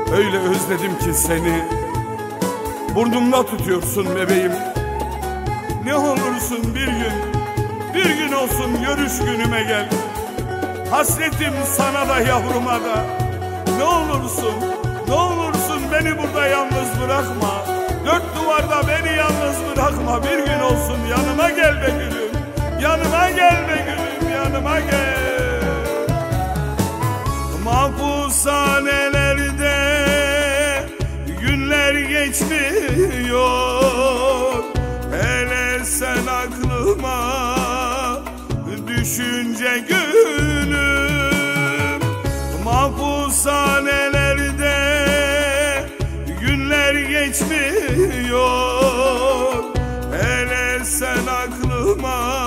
Öyle özledim ki seni. Burnumda tutuyorsun bebeğim. Ne olursun bir gün olsun görüş günüme gel. Hasretim sana da yavruma da. Ne olursun beni burada yalnız bırakma. Dört duvarda beni yalnız bırakma. Bir gün olsun yanıma gel be gülüm. Yanıma gel be gülüm, yanıma gel. Mahpushanelerde günler geçmiyor. Hele sen aklıma düşünce gülüm. Mahpushanelerde günler geçmiyor. Hele sen aklıma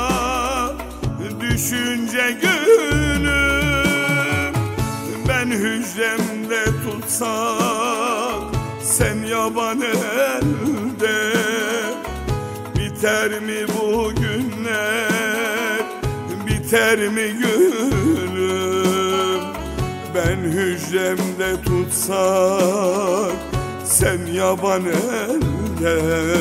düşünce gülüm. Ben hücremde tutsak sen yaban elde. Biter mi bu günler, biter mi gülüm? Ben hücremde tutsak sen yaban elde.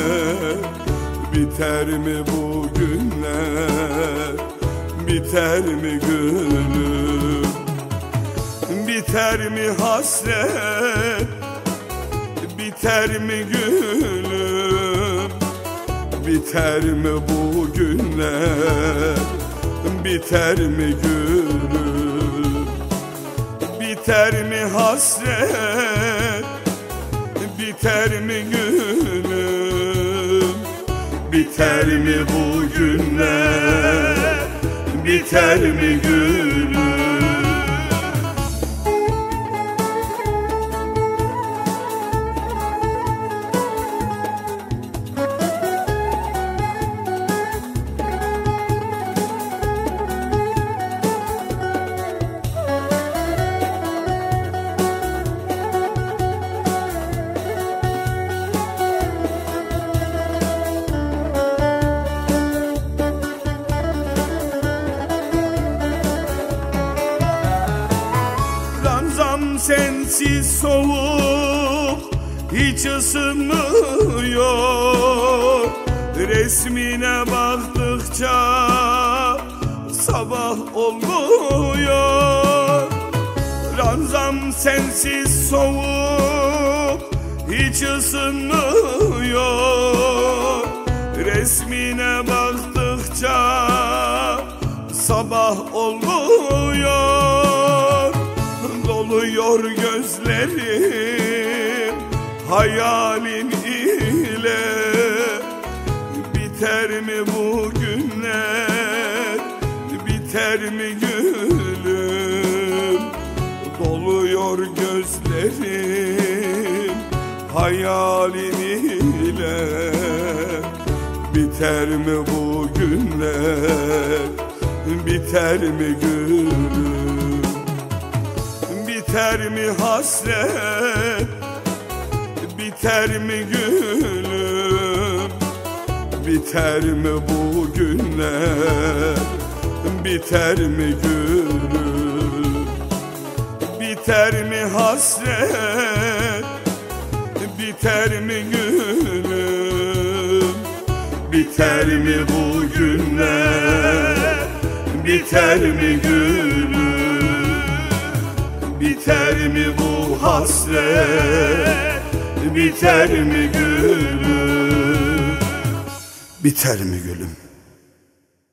Biter mi bu günler, biter mi gülüm? Biter mi hasret, biter mi gülüm? Biter mi bu günler, biter mi gülüm? Biter mi hasret, biter mi gülüm? Biter mi bu günler, biter mi gülüm? Sensiz soğuk hiç ısınmıyor. Resmine baktıkça sabah olmuyor. Ranzam sensiz soğuk hiç ısınmıyor. Resmine baktıkça sabah olmuyor. Doluyor gözlerim hayalin ile. Biter mi bu günler, biter mi gülüm? Doluyor gözlerim hayalin ile. Biter mi bu günler, biter mi gülüm? Biter mi hasret, biter mi gülüm? Biter mi bu günler, biter mi gülüm? Biter mi hasret, biter mi gülüm? Biter mi bu günler, biter mi gülüm? Biter mi bu hasret, biter mi gülüm? Biter mi gülüm?